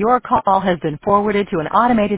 Your call has been forwarded to an automated